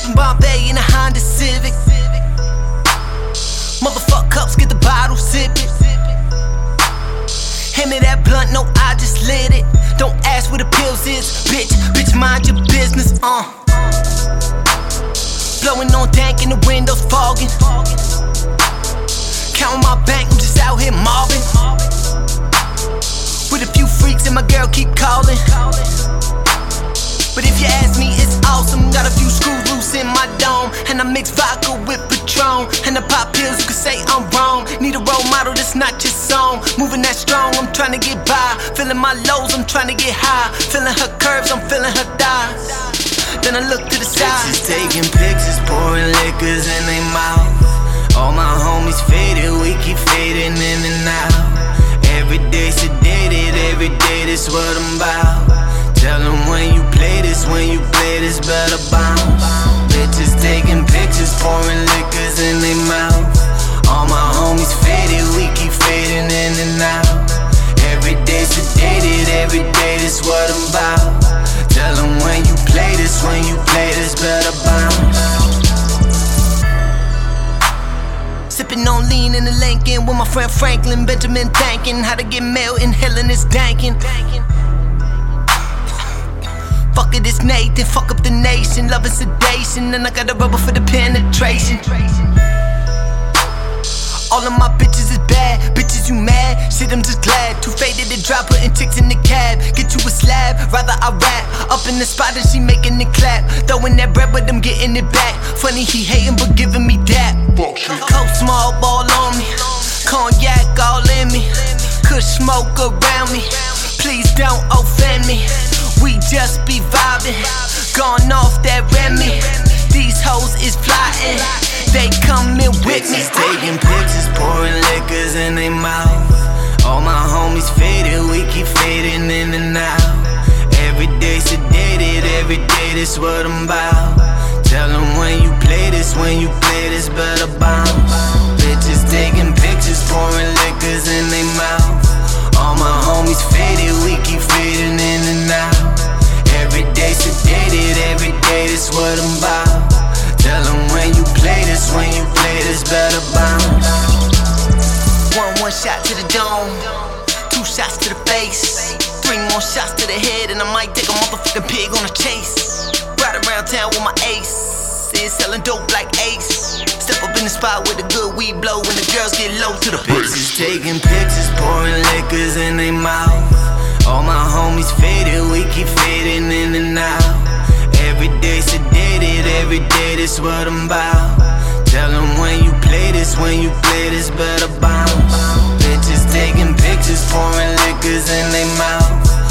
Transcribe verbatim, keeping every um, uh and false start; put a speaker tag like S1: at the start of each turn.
S1: in Bombay in a Honda Civic. Motherfuck cups, get the bottle, sip it. Hand me that blunt, no, I just lit it. Don't ask where the pills is, bitch. Bitch, mind your business, uh. Blowing on dank in the windows, fogging. Counting my bank, I'm just out here mobbing. With a few freaks and my girl keep calling. But if you ask me, it's awesome. Got a few screws loose in my dome, and I mix vodka with Patron, and I pop pills, you can say I'm wrong. Need a role model that's not your song. Moving that strong, I'm trying to get by. Feeling my lows, I'm trying to get high. Feeling her curves, I'm feeling her thighs. Then I look to the side.
S2: Bitches taking pictures, pouring liquors in their mouth. All my homies faded, we keep fading in and out. Every day sedated, every day this what I'm about. Tell them when you play this, when you play this, better bounce. Bitches taking pictures, pouring liquors in their mouth. All my homies faded, we keep fading in and out. Every day sedated, every day this what I'm about. Tell them when you play this, when you play this, better bounce.
S1: Sipping on lean in the Lincoln with my friend Franklin Benjamin, thanking how to get mail, inhaling this dankin'. Fuck it, it's Nathan, fuck up the nation, love is sedation, and I got a rubber for the penetration. All of my bitches is bad, bitches you mad, shit I'm just glad. Too faded to drop, putting chicks in the cab. Get you a slab, rather I rap. Up in the spot and she making it clap. Throwing that bread but I'm getting it back. Funny he hating but giving me that. Coke small ball on me, cognac all in me. Kush smoke around me, please don't offend me. We just be vibing, gone off that Remy. These hoes is flying, they coming with me.
S2: Bitches taking pictures, pouring liquors in their mouth. All my homies faded, we keep fading in and out. Every day sedated, every day this what I'm about. Tell them when you play this, when you play this, better bounce. Bitches taking pictures, pouring liquors in their mouth. All my homies faded, we keep fading in and out. Every day sedated, every day this what I'm about. Tell them when you play this, when you play this, better bounce.
S1: One, one shot to the dome, two shots to the face, three more shots to the head, and I might take a motherfucking pig on a chase. Ride around town with my ace, is selling dope like Ace. Step up in the spot with the good weed blow, when the girls get low to the
S2: bitches taking pictures, pouring liquors in their mouth. All my homies faded, we keep fading in and out. Every day sedated, every day this what I'm about. Tell them when you play this, when you play this, better bounce. Bitches taking pictures, pouring liquors in their mouth.